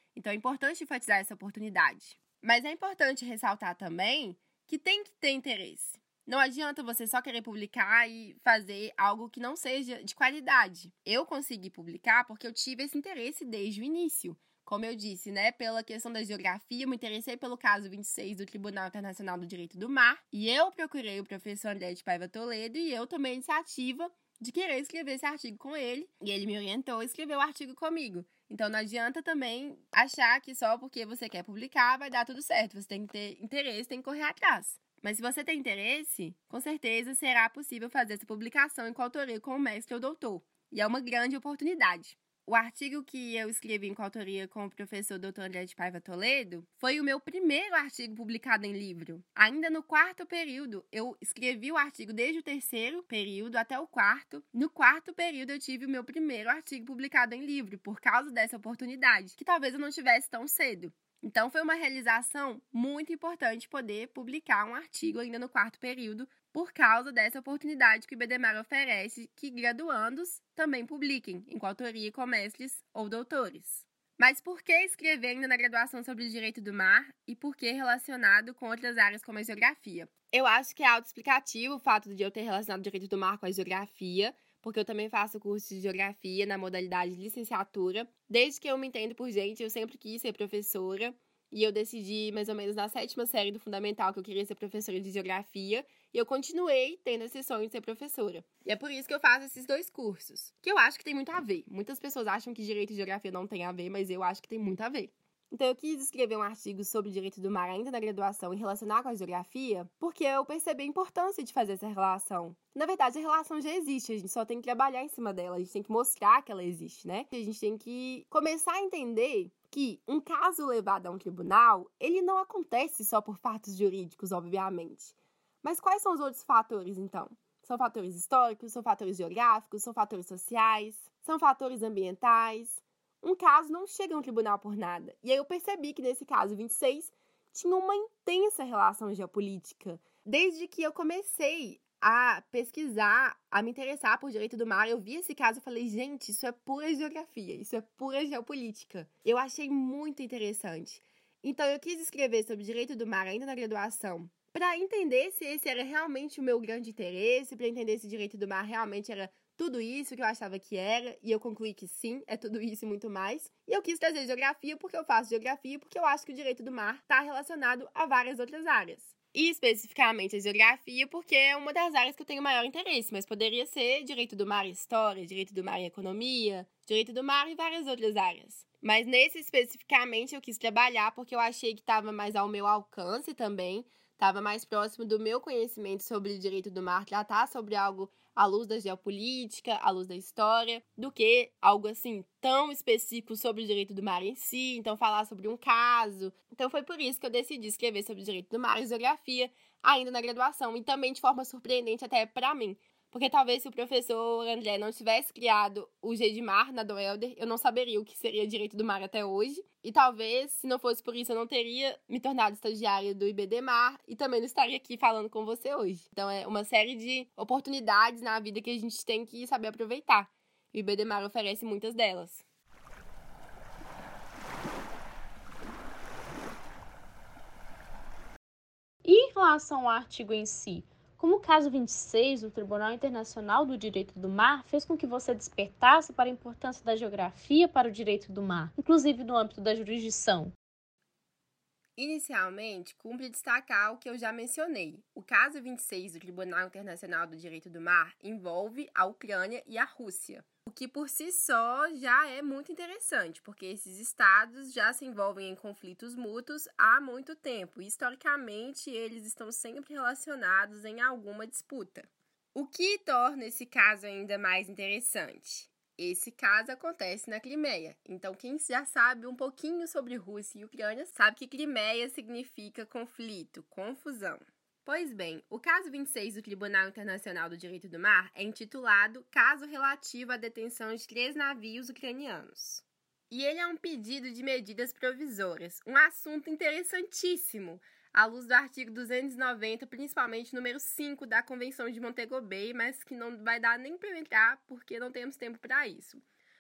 Então é importante enfatizar essa oportunidade. Mas é importante ressaltar também que tem que ter interesse. Não adianta você só querer publicar e fazer algo que não seja de qualidade. Eu consegui publicar porque eu tive esse interesse desde o início. Como eu disse, né, pela questão da geografia, eu me interessei pelo caso vinte e seis do Tribunal Internacional do Direito do Mar, e eu procurei o professor André de Paiva Toledo e eu tomei a iniciativa de querer escrever esse artigo com ele, e ele me orientou a escrever o artigo comigo. Então não adianta também achar que só porque você quer publicar vai dar tudo certo. Você tem que ter interesse, tem que correr atrás. Mas se você tem interesse, com certeza será possível fazer essa publicação em coautoria com o mestre ou doutor. E é uma grande oportunidade. O artigo que eu escrevi em coautoria com o professor doutor André de Paiva Toledo foi o meu primeiro artigo publicado em livro. Ainda no quarto período, eu escrevi o artigo desde o terceiro período até o quarto. No quarto período, eu tive o meu primeiro artigo publicado em livro, por causa dessa oportunidade, que talvez eu não tivesse tão cedo. Então, foi uma realização muito importante poder publicar um artigo ainda no quarto período, por causa dessa oportunidade que o IBDMAR oferece que graduandos também publiquem, em coautoria com mestres ou doutores. Mas por que escrever ainda na graduação sobre o direito do mar e por que relacionado com outras áreas como a geografia? Eu acho que é autoexplicativo o fato de eu ter relacionado o direito do mar com a geografia, porque eu também faço curso de geografia na modalidade de licenciatura. Desde que eu me entendo por gente, eu sempre quis ser professora. E eu decidi, mais ou menos na sétima série do Fundamental, que eu queria ser professora de geografia. E eu continuei tendo esse sonho de ser professora. E é por isso que eu faço esses dois cursos, que eu acho que tem muito a ver. Muitas pessoas acham que direito e geografia não tem a ver, mas eu acho que tem muito a ver. Então, eu quis escrever um artigo sobre direito do mar ainda na graduação e relacionar com a geografia, porque eu percebi a importância de fazer essa relação. Na verdade, a relação já existe, a gente só tem que trabalhar em cima dela, a gente tem que mostrar que ela existe, né? A gente tem que começar a entender que um caso levado a um tribunal, ele não acontece só por fatos jurídicos, obviamente. Mas quais são os outros fatores, então? São fatores históricos, são fatores geográficos, são fatores sociais, são fatores ambientais. Um caso não chega a um tribunal por nada. E aí eu percebi que nesse caso vinte e seis tinha uma intensa relação geopolítica. Desde que eu comecei a pesquisar, a me interessar por direito do mar, eu vi esse caso e falei, gente, isso é pura geografia, isso é pura geopolítica. Eu achei muito interessante. Então eu quis escrever sobre direito do mar ainda na graduação, para entender se esse era realmente o meu grande interesse, para entender se direito do mar realmente era tudo isso que eu achava que era, e eu concluí que sim, é tudo isso e muito mais. E eu quis trazer geografia porque eu faço geografia, porque eu acho que o direito do mar está relacionado a várias outras áreas. E especificamente a geografia, porque é uma das áreas que eu tenho maior interesse, mas poderia ser direito do mar e história, direito do mar e economia, direito do mar e várias outras áreas. Mas nesse especificamente eu quis trabalhar porque eu achei que estava mais ao meu alcance também, estava mais próximo do meu conhecimento sobre o direito do mar, tratar sobre algo à luz da geopolítica, à luz da história, do que algo assim tão específico sobre o direito do mar em si, então falar sobre um caso. Então foi por isso que eu decidi escrever sobre o direito do mar e geografia ainda na graduação, e também de forma surpreendente até para mim. Porque talvez se o professor André não tivesse criado o G de Mar na Doelder, eu não saberia o que seria direito do mar até hoje. E talvez, se não fosse por isso, eu não teria me tornado estagiária do IBDMAR e também não estaria aqui falando com você hoje. Então é uma série de oportunidades na vida que a gente tem que saber aproveitar. E o IBDMAR oferece muitas delas. E em relação ao artigo em si? Como o caso vinte e seis do Tribunal Internacional do Direito do Mar fez com que você despertasse para a importância da geografia para o direito do mar, inclusive no âmbito da jurisdição? Inicialmente, cumpre destacar o que eu já mencionei. O caso vinte e seis do Tribunal Internacional do Direito do Mar envolve a Ucrânia e a Rússia, o que por si só já é muito interessante, porque esses estados já se envolvem em conflitos mútuos há muito tempo e, historicamente, eles estão sempre relacionados em alguma disputa. O que torna esse caso ainda mais interessante? Esse caso acontece na Crimeia, então quem já sabe um pouquinho sobre Rússia e Ucrânia sabe que Crimeia significa conflito, confusão. Pois bem, o caso vinte e seis do Tribunal Internacional do Direito do Mar é intitulado Caso Relativo à Detenção de Três Navios Ucranianos. E ele é um pedido de medidas provisórias, um assunto interessantíssimo, à luz do artigo duzentos e noventa, principalmente número cinco da Convenção de Montego Bay, mas que não vai dar nem para eu entrar porque não temos tempo para isso.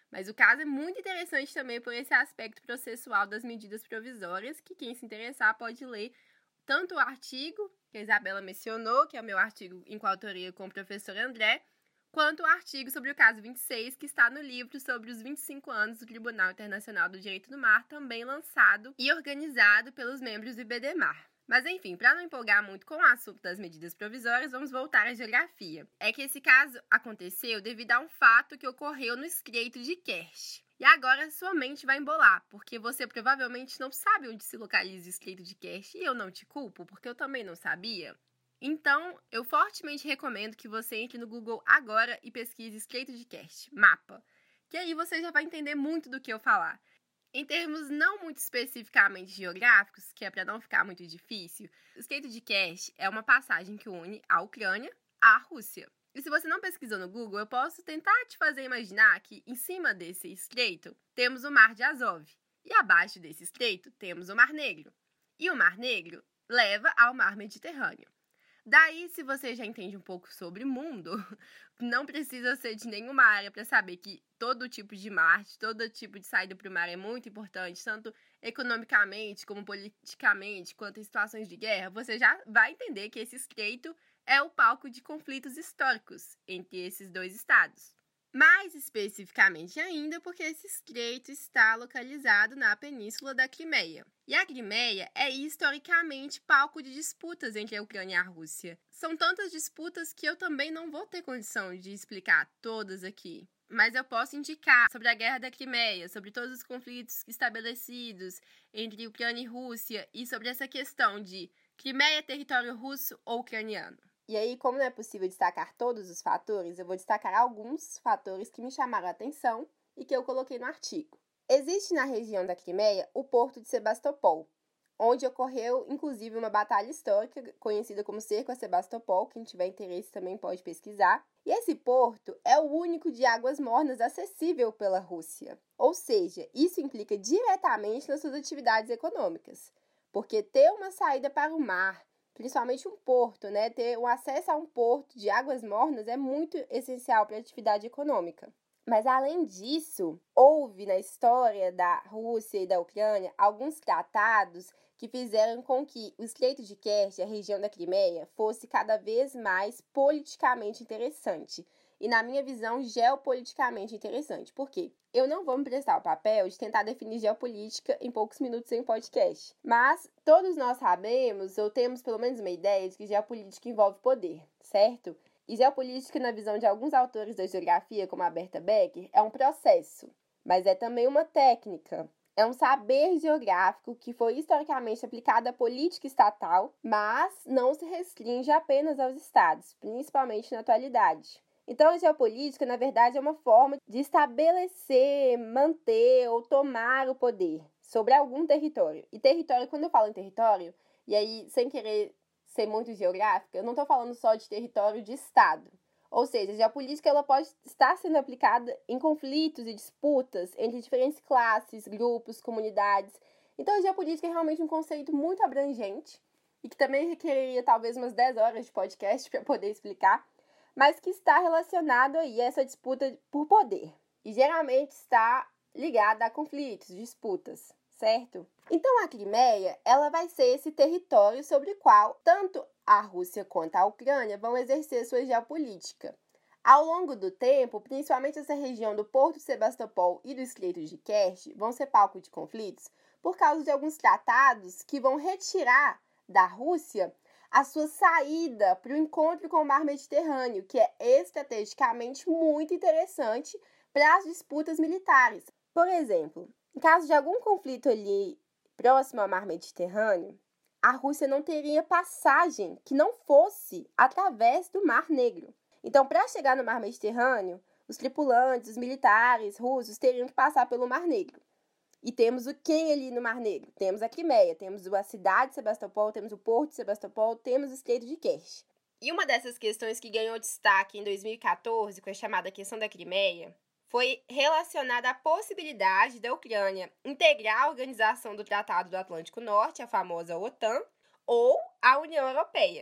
Mas o caso é muito interessante também por esse aspecto processual das medidas provisórias, que quem se interessar pode ler tanto o artigo que a Isabela mencionou, que é o meu artigo em coautoria com o professor André, quanto o artigo sobre o caso vinte e seis, que está no livro sobre os vinte e cinco anos do Tribunal Internacional do Direito do Mar, também lançado e organizado pelos membros do IBDMAR. Mas enfim, para não empolgar muito com o assunto das medidas provisórias, vamos voltar à geografia. É que esse caso aconteceu devido a um fato que ocorreu no Estreito de Kerch. E agora sua mente vai embolar, porque você provavelmente não sabe onde se localiza o Estreito de Kerch, e eu não te culpo, porque eu também não sabia. Então, eu fortemente recomendo que você entre no Google agora e pesquise Estreito de Kerch, mapa, que aí você já vai entender muito do que eu falar. Em termos não muito especificamente geográficos, que é para não ficar muito difícil, o Estreito de Kerch é uma passagem que une a Ucrânia à Rússia. E se você não pesquisou no Google, eu posso tentar te fazer imaginar que em cima desse estreito temos o Mar de Azov. E abaixo desse estreito temos o Mar Negro. E o Mar Negro leva ao Mar Mediterrâneo. Daí, se você já entende um pouco sobre o mundo, não precisa ser de nenhuma área para saber que todo tipo de mar, todo tipo de saída para o mar é muito importante, tanto economicamente como politicamente, quanto em situações de guerra. Você já vai entender que esse estreito é o palco de conflitos históricos entre esses dois estados. Mais especificamente ainda porque esse estreito está localizado na Península da Crimeia. E a Crimeia é historicamente palco de disputas entre a Ucrânia e a Rússia. São tantas disputas que eu também não vou ter condição de explicar todas aqui. Mas eu posso indicar sobre a Guerra da Crimeia, sobre todos os conflitos estabelecidos entre Ucrânia e Rússia e sobre essa questão de Crimeia é território russo ou ucraniano. E aí, como não é possível destacar todos os fatores, eu vou destacar alguns fatores que me chamaram a atenção e que eu coloquei no artigo. Existe na região da Crimeia o porto de Sebastopol, onde ocorreu, inclusive, uma batalha histórica conhecida como Cerco a Sebastopol. Quem tiver interesse também pode pesquisar. E esse porto é o único de águas mornas acessível pela Rússia. Ou seja, isso implica diretamente nas suas atividades econômicas, porque ter uma saída para o mar, principalmente um porto, né? Ter o acesso a um porto de águas mornas é muito essencial para a atividade econômica. Mas, além disso, houve na história da Rússia e da Ucrânia alguns tratados que fizeram com que o Estreito de Kerch, a região da Crimeia, fosse cada vez mais politicamente interessante. E, na minha visão, geopoliticamente interessante. Por quê? Eu não vou me prestar o papel de tentar definir geopolítica em poucos minutos em um podcast. Mas todos nós sabemos, ou temos pelo menos uma ideia, de que geopolítica envolve poder, certo? E geopolítica, na visão de alguns autores da geografia, como a Berta Becker, é um processo, mas é também uma técnica. É um saber geográfico que foi historicamente aplicado à política estatal, mas não se restringe apenas aos estados, principalmente na atualidade. Então, a geopolítica, na verdade, é uma forma de estabelecer, manter ou tomar o poder sobre algum território. E território, quando eu falo em território, e aí, sem querer ser muito geográfica, eu não estou falando só de território de estado. Ou seja, a geopolítica ela pode estar sendo aplicada em conflitos e disputas entre diferentes classes, grupos, comunidades. Então, a geopolítica é realmente um conceito muito abrangente e que também requereria talvez umas dez horas de podcast para poder explicar, mas que está relacionado aí a essa disputa por poder. E geralmente está ligada a conflitos, disputas, certo? Então, a Crimeia, ela vai ser esse território sobre o qual tanto a Rússia quanto a Ucrânia vão exercer sua geopolítica. Ao longo do tempo, principalmente essa região do Porto de Sebastopol e do Estreito de Kerch vão ser palco de conflitos por causa de alguns tratados que vão retirar da Rússia a sua saída para o encontro com o Mar Mediterrâneo, que é estrategicamente muito interessante para as disputas militares. Por exemplo, em caso de algum conflito ali próximo ao Mar Mediterrâneo, a Rússia não teria passagem que não fosse através do Mar Negro. Então, para chegar no Mar Mediterrâneo, os tripulantes, os militares russos teriam que passar pelo Mar Negro. E temos o quem ali no Mar Negro? Temos a Crimeia, temos a cidade de Sebastopol, temos o porto de Sebastopol, temos o Estreito de Kerch. E uma dessas questões que ganhou destaque em dois mil e catorze, com a chamada questão da Crimeia, foi relacionada à possibilidade da Ucrânia integrar a Organização do Tratado do Atlântico Norte, a famosa OTAN, ou a União Europeia.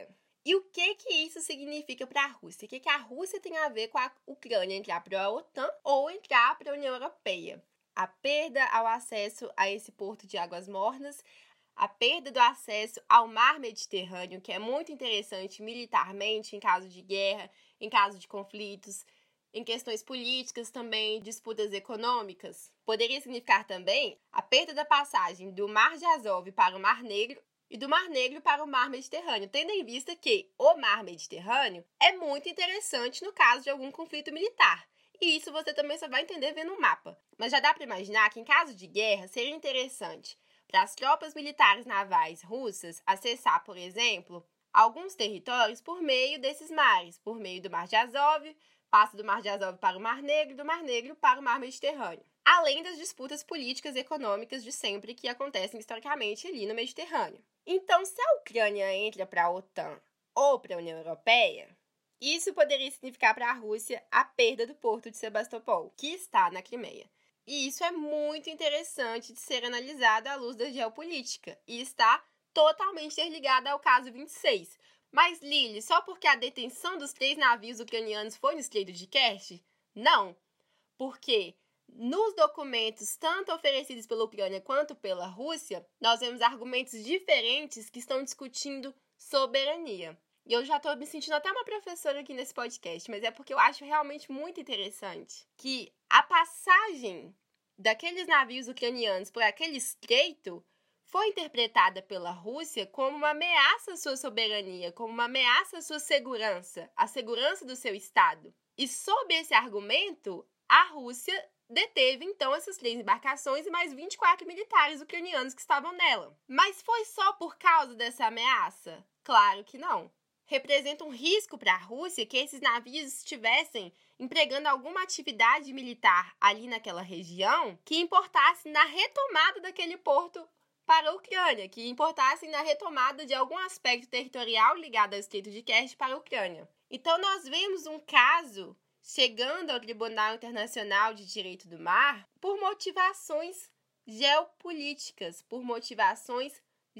E o que que isso significa para a Rússia? O que que a Rússia tem a ver com a Ucrânia entrar para a OTAN ou entrar para a União Europeia? A perda ao acesso a esse porto de águas mornas, a perda do acesso ao mar Mediterrâneo, que é muito interessante militarmente em caso de guerra, em caso de conflitos, em questões políticas também, disputas econômicas. Poderia significar também a perda da passagem do Mar de Azov para o Mar Negro e do Mar Negro para o Mar Mediterrâneo, tendo em vista que o Mar Mediterrâneo é muito interessante no caso de algum conflito militar. E isso você também só vai entender vendo o mapa. Mas já dá para imaginar que em caso de guerra seria interessante para as tropas militares navais russas acessar, por exemplo, alguns territórios por meio desses mares, por meio do Mar de Azov, passa do Mar de Azov para o Mar Negro, do Mar Negro para o Mar Mediterrâneo. Além das disputas políticas e econômicas de sempre que acontecem historicamente ali no Mediterrâneo. Então, se a Ucrânia entra para a OTAN ou para a União Europeia, isso poderia significar para a Rússia a perda do porto de Sebastopol, que está na Crimeia. E isso é muito interessante de ser analisado à luz da geopolítica e está totalmente interligado ao caso vinte e seis. Mas, Lili, só porque a detenção dos três navios ucranianos foi no Estreito de Kerch? Não, porque nos documentos, tanto oferecidos pela Ucrânia quanto pela Rússia, nós vemos argumentos diferentes que estão discutindo soberania. E eu já estou me sentindo até uma professora aqui nesse podcast, mas é porque eu acho realmente muito interessante que a passagem daqueles navios ucranianos por aquele estreito foi interpretada pela Rússia como uma ameaça à sua soberania, como uma ameaça à sua segurança, à segurança do seu Estado. E sob esse argumento, a Rússia deteve, então, essas três embarcações e mais vinte e quatro militares ucranianos que estavam nela. Mas foi só por causa dessa ameaça? Claro que não. Representa um risco para a Rússia que esses navios estivessem empregando alguma atividade militar ali naquela região que importasse na retomada daquele porto para a Ucrânia, que importassem na retomada de algum aspecto territorial ligado ao Estreito de Kerch para a Ucrânia. Então, nós vemos um caso chegando ao Tribunal Internacional de Direito do Mar por motivações geopolíticas, por motivações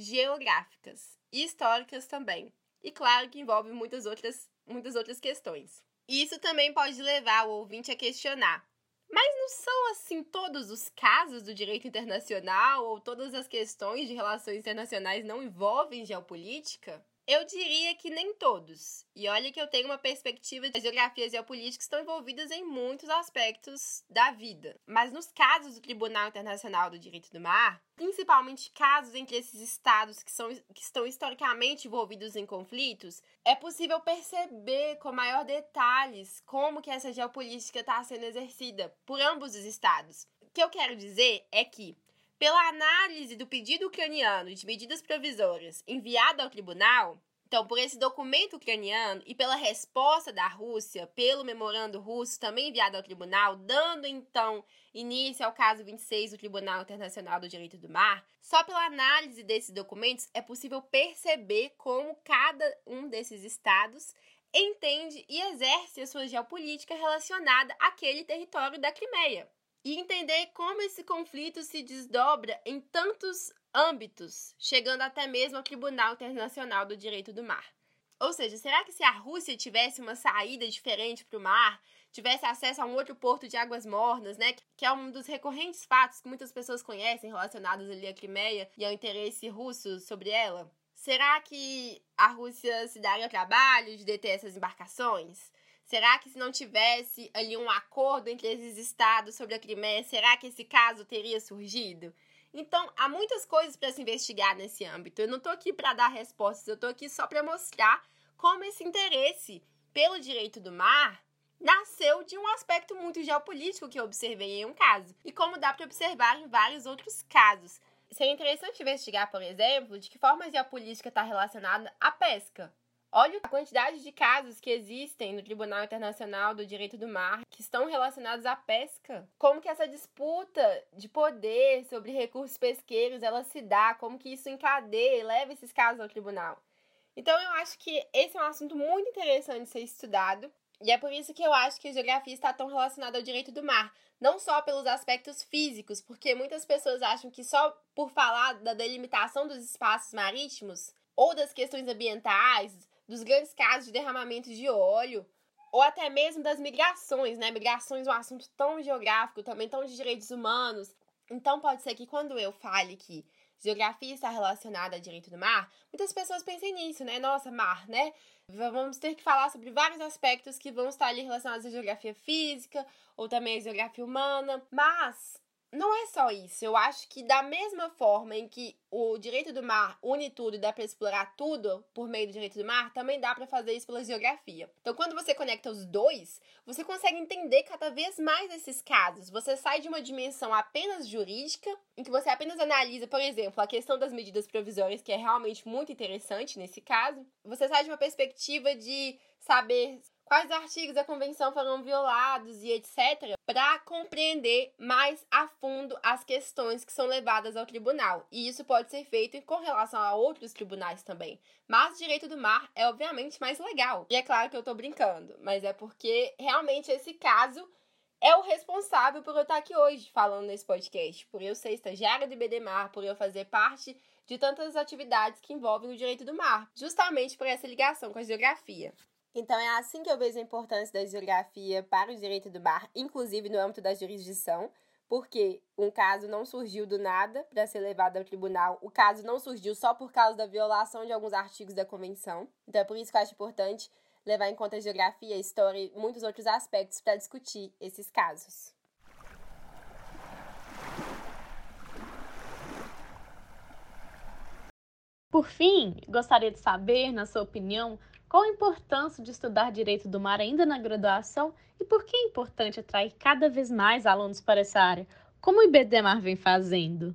geográficas e históricas também. E claro que envolve muitas outras, muitas outras questões. E isso também pode levar o ouvinte a questionar. Mas não são assim todos os casos do direito internacional ou todas as questões de relações internacionais não envolvem geopolítica? Eu diria que nem todos. E olha que eu tenho uma perspectiva de geografia geopolítica que estão envolvidas em muitos aspectos da vida. Mas nos casos do Tribunal Internacional do Direito do Mar, principalmente casos entre esses estados que, são, que estão historicamente envolvidos em conflitos, é possível perceber com maior detalhes como que essa geopolítica está sendo exercida por ambos os estados. O que eu quero dizer é que, pela análise do pedido ucraniano de medidas provisórias enviado ao tribunal, então, por esse documento ucraniano e pela resposta da Rússia, pelo memorando russo também enviado ao tribunal, dando, então, início ao caso vinte e seis do Tribunal Internacional do Direito do Mar, só pela análise desses documentos é possível perceber como cada um desses estados entende e exerce a sua geopolítica relacionada àquele território da Crimeia. E entender como esse conflito se desdobra em tantos âmbitos, chegando até mesmo ao Tribunal Internacional do Direito do Mar. Ou seja, será que se a Rússia tivesse uma saída diferente para o mar, tivesse acesso a um outro porto de águas mornas, né, que é um dos recorrentes fatos que muitas pessoas conhecem relacionados ali à Crimeia e ao interesse russo sobre ela? Será que a Rússia se daria o trabalho de deter essas embarcações? Será que se não tivesse ali um acordo entre esses estados sobre a Crimeia, será que esse caso teria surgido? Então, há muitas coisas para se investigar nesse âmbito. Eu não estou aqui para dar respostas, eu estou aqui só para mostrar como esse interesse pelo direito do mar nasceu de um aspecto muito geopolítico que eu observei em um caso, e como dá para observar em vários outros casos. Seria interessante investigar, por exemplo, de que forma a geopolítica está relacionada à pesca. Olha a quantidade de casos que existem no Tribunal Internacional do Direito do Mar que estão relacionados à pesca. Como que essa disputa de poder sobre recursos pesqueiros ela se dá, como que isso encadeia e leva esses casos ao tribunal. Então eu acho que esse é um assunto muito interessante de ser estudado e é por isso que eu acho que a geografia está tão relacionada ao direito do mar. Não só pelos aspectos físicos, porque muitas pessoas acham que só por falar da delimitação dos espaços marítimos ou das questões ambientais, dos grandes casos de derramamento de óleo, ou até mesmo das migrações, né? Migrações é um assunto tão geográfico, também tão de direitos humanos. Então, pode ser que quando eu fale que geografia está relacionada a direito do mar, muitas pessoas pensem nisso, né? Nossa, mar, né? Vamos ter que falar sobre vários aspectos que vão estar ali relacionados à geografia física ou também à geografia humana. Mas não é só isso. Eu acho que da mesma forma em que o direito do mar une tudo e dá para explorar tudo por meio do direito do mar, também dá para fazer isso pela geografia. Então, quando você conecta os dois, você consegue entender cada vez mais esses casos. Você sai de uma dimensão apenas jurídica, em que você apenas analisa, por exemplo, a questão das medidas provisórias, que é realmente muito interessante nesse caso. Você sai de uma perspectiva de saber quais artigos da convenção foram violados e etcétera, para compreender mais a fundo as questões que são levadas ao tribunal. E isso pode ser feito com relação a outros tribunais também. Mas o direito do mar é, obviamente, mais legal. E é claro que eu tô brincando, mas é porque realmente esse caso é o responsável por eu estar aqui hoje falando nesse podcast, por eu ser estagiária do IBDMar, por eu fazer parte de tantas atividades que envolvem o direito do mar, justamente por essa ligação com a geografia. Então, é assim que eu vejo a importância da geografia para o direito do mar, inclusive no âmbito da jurisdição, porque um caso não surgiu do nada para ser levado ao tribunal, o caso não surgiu só por causa da violação de alguns artigos da convenção. Então, é por isso que eu acho importante levar em conta a geografia, a história e muitos outros aspectos para discutir esses casos. Por fim, gostaria de saber, na sua opinião, qual a importância de estudar direito do mar ainda na graduação e por que é importante atrair cada vez mais alunos para essa área, como o IBDMar vem fazendo?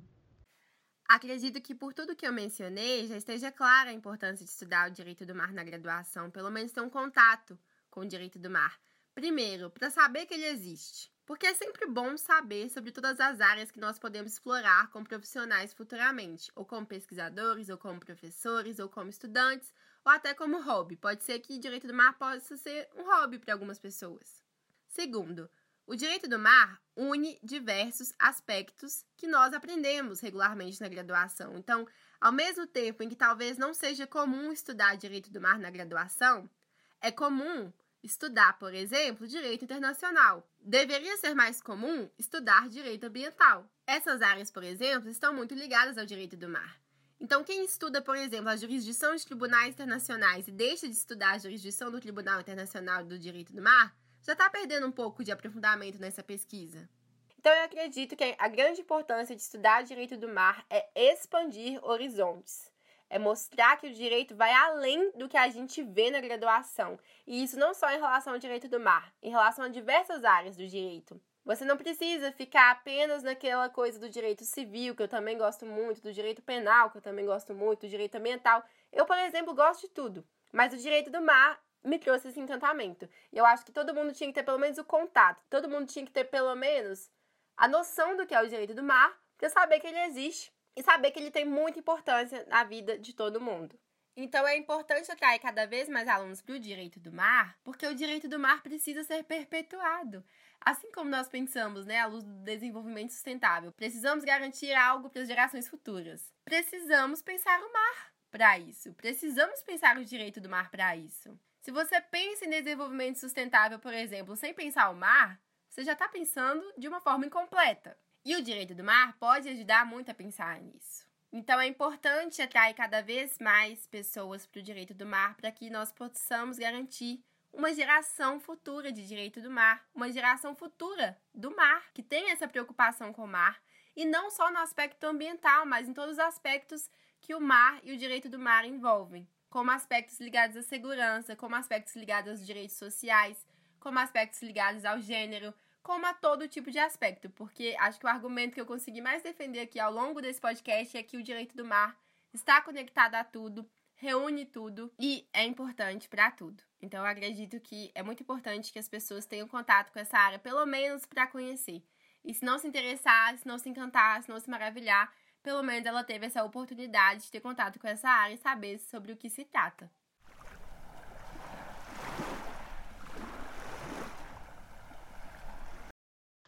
Acredito que por tudo que eu mencionei, já esteja clara a importância de estudar o direito do mar na graduação, pelo menos ter um contato com o direito do mar. Primeiro, para saber que ele existe, porque é sempre bom saber sobre todas as áreas que nós podemos explorar como profissionais futuramente, ou como pesquisadores, ou como professores, ou como estudantes, ou até como hobby. Pode ser que o direito do mar possa ser um hobby para algumas pessoas. Segundo, o direito do mar une diversos aspectos que nós aprendemos regularmente na graduação. Então, ao mesmo tempo em que talvez não seja comum estudar direito do mar na graduação, é comum estudar, por exemplo, direito internacional. Deveria ser mais comum estudar direito ambiental. Essas áreas, por exemplo, estão muito ligadas ao direito do mar. Então, quem estuda, por exemplo, a jurisdição de tribunais internacionais e deixa de estudar a jurisdição do Tribunal Internacional do Direito do Mar, já está perdendo um pouco de aprofundamento nessa pesquisa. Então, eu acredito que a grande importância de estudar direito do mar é expandir horizontes. É mostrar que o direito vai além do que a gente vê na graduação. E isso não só em relação ao direito do mar, em relação a diversas áreas do direito. Você não precisa ficar apenas naquela coisa do direito civil, que eu também gosto muito, do direito penal, que eu também gosto muito, do direito ambiental. Eu, por exemplo, gosto de tudo. Mas o direito do mar me trouxe esse encantamento. E eu acho que todo mundo tinha que ter pelo menos o contato. Todo mundo tinha que ter pelo menos a noção do que é o direito do mar, para saber que ele existe e saber que ele tem muita importância na vida de todo mundo. Então, é importante atrair cada vez mais alunos para o direito do mar, porque o direito do mar precisa ser perpetuado. Assim como nós pensamos, né, à luz do desenvolvimento sustentável, precisamos garantir algo para as gerações futuras. Precisamos pensar o mar para isso. Precisamos pensar o direito do mar para isso. Se você pensa em desenvolvimento sustentável, por exemplo, sem pensar o mar, você já está pensando de uma forma incompleta. E o direito do mar pode ajudar muito a pensar nisso. Então, é importante atrair cada vez mais pessoas para o direito do mar para que nós possamos garantir uma geração futura de direito do mar, uma geração futura do mar, que tem essa preocupação com o mar, e não só no aspecto ambiental, mas em todos os aspectos que o mar e o direito do mar envolvem, como aspectos ligados à segurança, como aspectos ligados aos direitos sociais, como aspectos ligados ao gênero, como a todo tipo de aspecto, porque acho que o argumento que eu consegui mais defender aqui ao longo desse podcast é que o direito do mar está conectado a tudo, reúne tudo e é importante para tudo. Então, eu acredito que é muito importante que as pessoas tenham contato com essa área, pelo menos para conhecer. E se não se interessar, se não se encantar, se não se maravilhar, pelo menos ela teve essa oportunidade de ter contato com essa área e saber sobre o que se trata.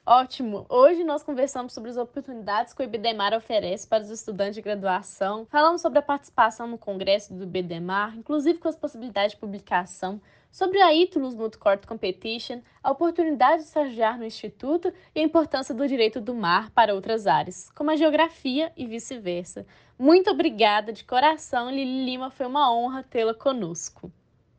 Ótimo! Hoje nós conversamos sobre as oportunidades que o IBDMAR oferece para os estudantes de graduação, falamos sobre a participação no congresso do IBDMAR, inclusive com as possibilidades de publicação, sobre a ITULUS Multicourt Competition, a oportunidade de estagiar no Instituto e a importância do direito do mar para outras áreas, como a geografia e vice-versa. Muito obrigada de coração, Lili Lima, foi uma honra tê-la conosco.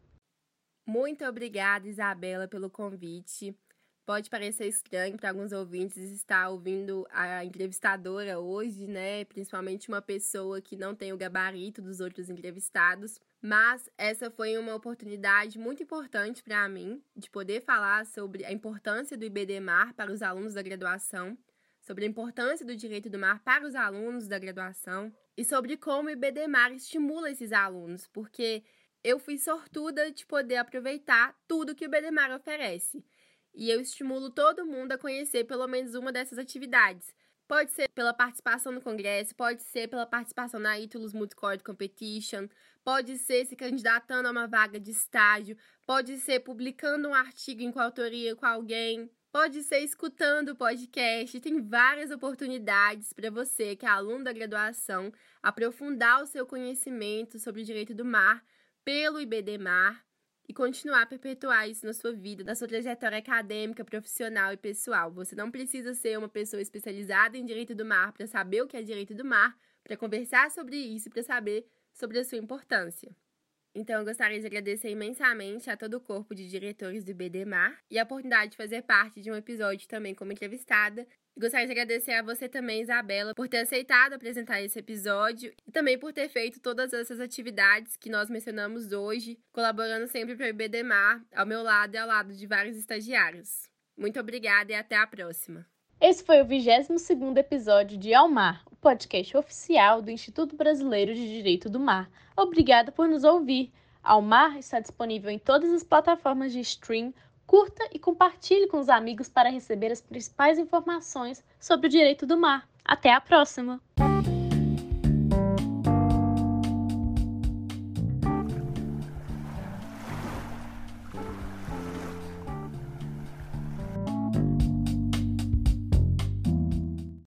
Muito obrigada, Isabela, pelo convite. Pode parecer estranho para alguns ouvintes estar ouvindo a entrevistadora hoje, né? Principalmente uma pessoa que não tem o gabarito dos outros entrevistados. Mas essa foi uma oportunidade muito importante para mim de poder falar sobre a importância do IBDMAR para os alunos da graduação, sobre a importância do direito do mar para os alunos da graduação e sobre como o IBDMAR estimula esses alunos, porque eu fui sortuda de poder aproveitar tudo que o IBDMAR oferece. E eu estimulo todo mundo a conhecer pelo menos uma dessas atividades. Pode ser pela participação no congresso, pode ser pela participação na ITULUS Multicourt Competition, pode ser se candidatando a uma vaga de estágio, pode ser publicando um artigo em coautoria com alguém, pode ser escutando o podcast. Tem várias oportunidades para você, que é aluno da graduação, aprofundar o seu conhecimento sobre o direito do mar pelo IBDMAR e continuar a perpetuar isso na sua vida, na sua trajetória acadêmica, profissional e pessoal. Você não precisa ser uma pessoa especializada em direito do mar para saber o que é direito do mar, para conversar sobre isso e para saber sobre a sua importância. Então, eu gostaria de agradecer imensamente a todo o corpo de diretores do IBDMAR e a oportunidade de fazer parte de um episódio também como entrevistada. E gostaria de agradecer a você também, Isabela, por ter aceitado apresentar esse episódio e também por ter feito todas essas atividades que nós mencionamos hoje, colaborando sempre para o IBDMAR, ao meu lado e ao lado de vários estagiários. Muito obrigada e até a próxima! Esse foi o vigésimo segundo episódio de Ao Mar, o podcast oficial do Instituto Brasileiro de Direito do Mar. Obrigada por nos ouvir. Ao Mar está disponível em todas as plataformas de stream. Curta e compartilhe com os amigos para receber as principais informações sobre o direito do mar. Até a próxima!